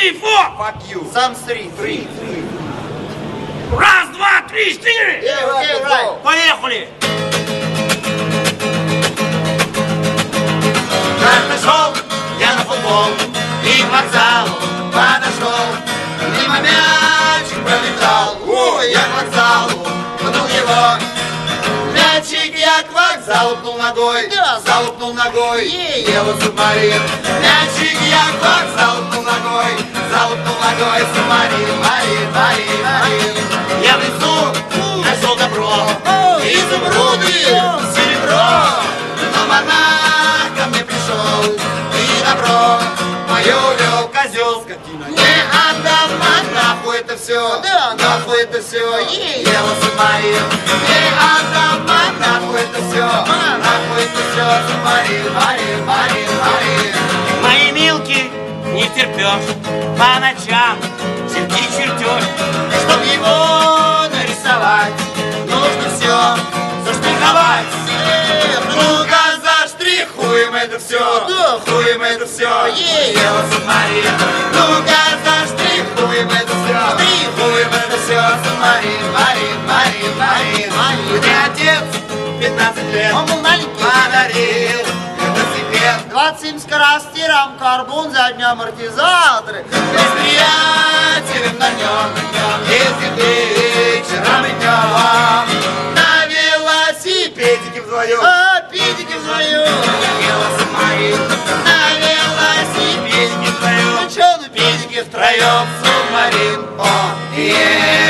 3, 4. Fuck you. Сам 3. Раз, два, три, четыре. Okay, right. Поехали. Как нашел я на футбол и к вокзалу подошел. Мимо мячик пролетал, я к вокзалу пнул его. Мячик я к вокзалу пнул ногой, залупнул ногой, Ева субмарин. Мячик я к вокзалу пнул ногой, залупнул ногой, субмарин, марин. Я в лесу нашел добро, изумруды, серебро, но монах ко мне пришел и добро мое увел. Козел, скотина, не отдам, нахуй это все, нахуй это все, Ева субмарин. Не отдам, нахуй это все, нахуй это все, субмарин, марин. Мои милки не терпешь, по ночам черти чертешь. Чтоб его нарисовать, нужно все заштриховать. Ну-ка заштрихуем это все, хуем это все, Ева субмарин. Ну-ка заштрихуем это все, хуем это все, субмарин, марин. Где отец 15 лет Он был маленький. подарил велосипед. 27 скоростиром, карбон, задние амортизаторы. С приятелем на нем ездит вечером и днем. На велосипедике вдвоем. А, педики вдвоем. Велосипед, на велосипедике вдвоем. Ну чё, ну Педики втроем, субмарин. О,